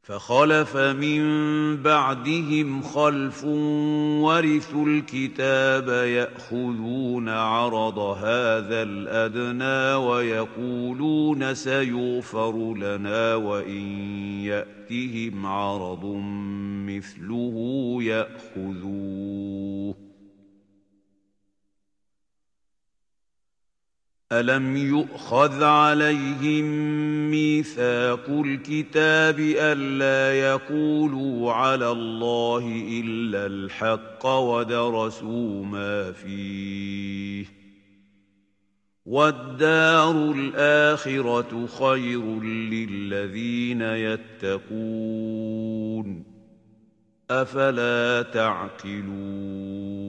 فخلف من بعدهم خلف ورثوا الكتاب يأخذون عرض هذا الأدنى ويقولون سيغفر لنا وإن يأتهم عرض مثله يأخذوه ألم يؤخذ عليهم ميثاق الكتاب ألا يقولوا على الله إلا الحق ودرسوا ما فيه والدار الآخرة خير للذين يتقون أفلا تعقلون